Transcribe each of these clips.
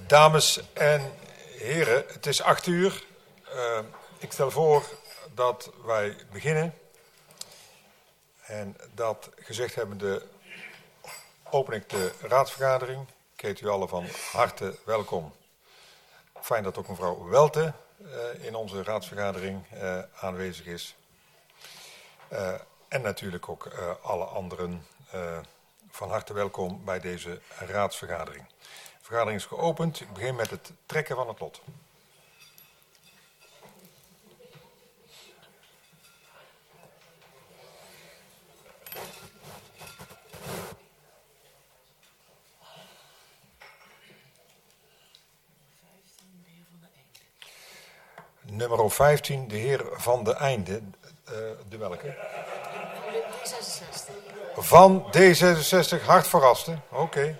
Dames en heren, het is 8:00. Ik stel voor dat wij beginnen. En dat gezegd hebbende open ik de raadsvergadering. Ik heet u allen van harte welkom. Fijn dat ook mevrouw Welte in onze raadsvergadering aanwezig is. En natuurlijk ook alle anderen van harte welkom bij deze raadsvergadering. De vergadering is geopend. Ik begin met het trekken van het lot. Nummer 15, de heer Van de Einde. De welke? Van D66, hard verraste. Oké.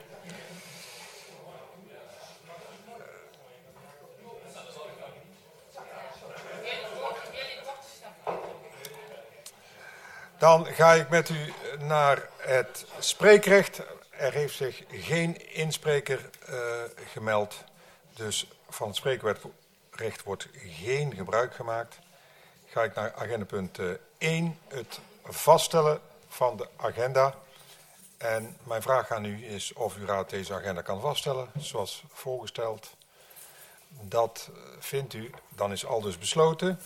Dan ga ik met u naar het spreekrecht. Er heeft zich geen inspreker gemeld. Dus van het spreekrecht wordt geen gebruik gemaakt. Ga ik naar agendapunt 1, het vaststellen van de agenda. En mijn vraag aan u is of uw raad deze agenda kan vaststellen, zoals voorgesteld. Dat vindt u, dan is aldus besloten.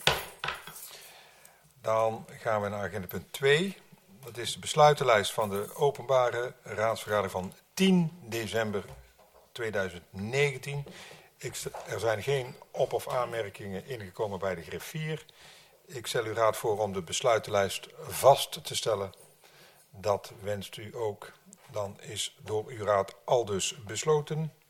Dan gaan we naar agendapunt 2. Dat is de besluitenlijst van de openbare raadsvergadering van 10 december 2019. Er zijn geen op- of aanmerkingen ingekomen bij de griffier. Ik stel uw raad voor om de besluitenlijst vast te stellen. Dat wenst u ook. Dan is door uw raad aldus besloten.